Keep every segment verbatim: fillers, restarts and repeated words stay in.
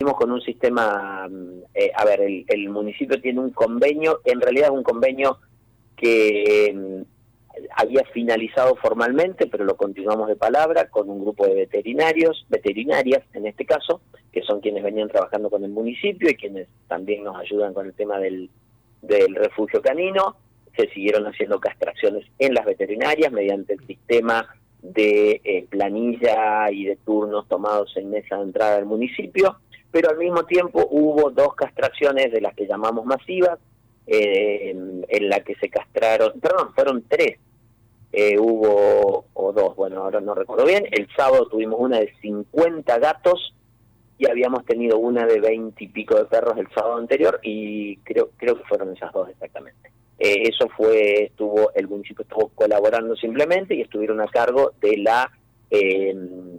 venimos con un sistema, eh, a ver, el, el municipio tiene un convenio, en realidad es un convenio que eh, había finalizado formalmente, pero lo continuamos de palabra, con un grupo de veterinarios, veterinarias en este caso, que son quienes venían trabajando con el municipio y quienes también nos ayudan con el tema del, del refugio canino. Se siguieron haciendo castraciones en las veterinarias mediante el sistema de eh, planilla y de turnos tomados en mesa de entrada del municipio, pero al mismo tiempo hubo dos castraciones de las que llamamos masivas, eh, en, en la que se castraron, perdón, fueron tres, eh, hubo, o dos, bueno, ahora no recuerdo bien. El sábado tuvimos una de cincuenta gatos y habíamos tenido una de veinte y pico de perros el sábado anterior, y creo creo que fueron esas dos exactamente. Eh, eso fue, estuvo, el municipio estuvo colaborando simplemente y estuvieron a cargo de la eh,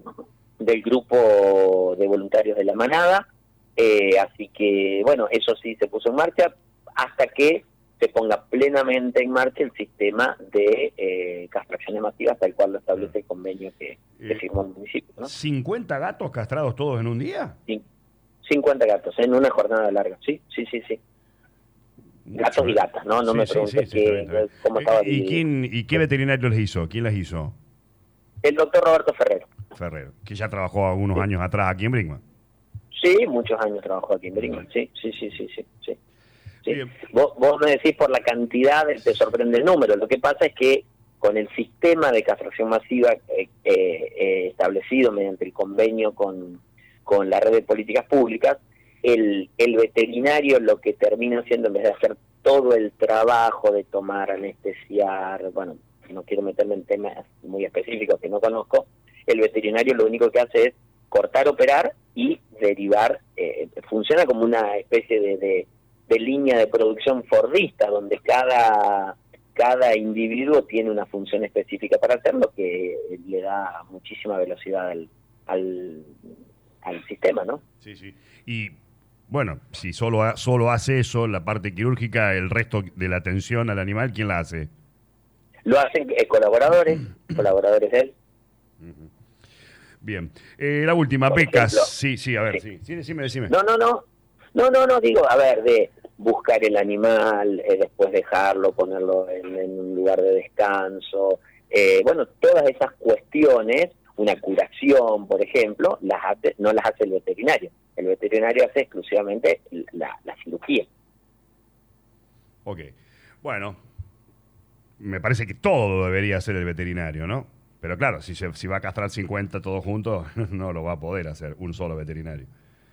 del grupo de voluntarios de la manada, eh, así que bueno, eso sí se puso en marcha hasta que se ponga plenamente en marcha el sistema de eh, castraciones masivas, tal cual lo establece el convenio que, que firmó el municipio, ¿no? ¿cincuenta gatos castrados todos en un día? Sí, cincuenta gatos en una jornada larga, sí, sí, sí, sí. Gatos y gatas, ¿no? No sí, me sí, preguntes sí, sí, está bien, está bien. cómo estaba ¿Y, dividido. quién, ¿Y qué veterinario les hizo? ¿Quién las hizo? El doctor Roberto Ferrero. Ferrero, que ya trabajó algunos Sí. años atrás aquí en Brinkmann. Sí, muchos años trabajó aquí en Brinkmann, sí, sí, sí, sí, sí. sí. ¿Sí? Bien. Vos, vos me decís por la cantidad, te sorprende el número. Lo que pasa es que con el sistema de castración masiva eh, eh, eh, establecido mediante el convenio con, con la red de políticas públicas, el, el veterinario lo que termina haciendo, en vez de hacer todo el trabajo de tomar, anestesiar, bueno, no quiero meterme en temas muy específicos que no conozco, el veterinario lo único que hace es cortar, operar y derivar. Eh, funciona como una especie de, de de línea de producción fordista, donde cada cada individuo tiene una función específica para hacerlo, que le da muchísima velocidad al, al, al sistema, ¿no? Sí, sí. Y bueno, si solo, ha- solo hace eso, la parte quirúrgica, el resto de la atención al animal, ¿quién la hace? Lo hacen eh, colaboradores, colaboradores de él. Bien. Eh, la última, Por becas. ejemplo, Sí, sí, a ver, sí. sí. Sí, decime, decime. No, no, no. No, no, no, digo, a ver, de buscar el animal, eh, después dejarlo, ponerlo en, en un lugar de descanso, eh, bueno, todas esas cuestiones, una curación, por ejemplo, las hace, no las hace el veterinario. El veterinario hace exclusivamente la, la cirugía. Ok. Bueno, me parece que todo debería hacer el veterinario, ¿no? Pero claro, si, se, si va a castrar cincuenta todos juntos, no lo va a poder hacer un solo veterinario.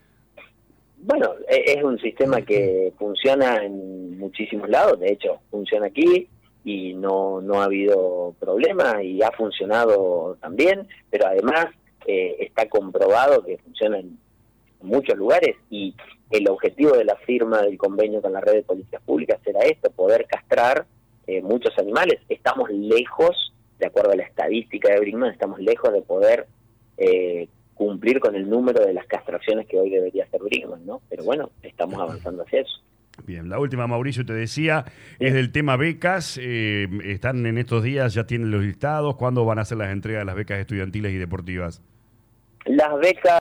Bueno, e- es un sistema que funciona en muchísimos lados, de hecho, funciona aquí y no, no ha habido problema y ha funcionado también, pero además eh, está comprobado que funciona en muchos lugares, y el objetivo de la firma del convenio con la red de políticas públicas era esto, poder castrar eh, muchos animales. Estamos lejos, de acuerdo a la estadística de Brinkmann, estamos lejos de poder eh, cumplir con el número de las castraciones que hoy debería hacer Brinkmann, ¿no? Pero bueno, estamos avanzando hacia eso. Bien, la última, Mauricio, te decía, Sí. es del tema becas. Eh, están en estos días, ya tienen los listados. ¿Cuándo van a hacer las entregas de las becas estudiantiles y deportivas? Las becas